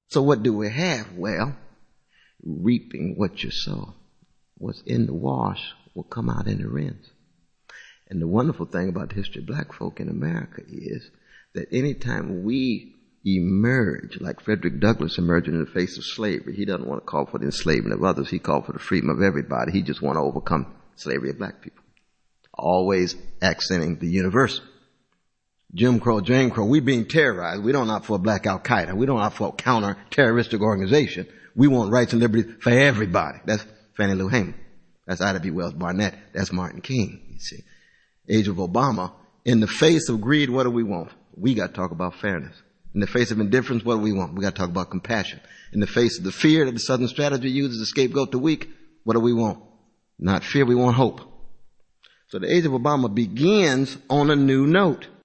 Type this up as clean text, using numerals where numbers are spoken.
So what do we have? Well, reaping what you sow. What's in the wash will come out in the rinse. And the wonderful thing about the history of black folk in America is that anytime we emerge, like Frederick Douglass emerging in the face of slavery, he doesn't want to call for the enslavement of others. He called for the freedom of everybody. He just want to overcome slavery of black people. Always accenting the universal. Jim Crow, Jane Crow, we being terrorized. We don't opt for a black Al-Qaeda. We don't opt for a counter-terroristic organization. We want rights and liberty for everybody. That's Fannie Lou Hamer. That's Ida B. Wells Barnett. That's Martin King, you see. Age of Obama. In the face of greed, what do we want? We got to talk about fairness. In the face of indifference, what do we want? We got to talk about compassion. In the face of the fear that the Southern strategy uses to scapegoat the weak, what do we want? Not fear, we want hope. So the age of Obama begins on a new note.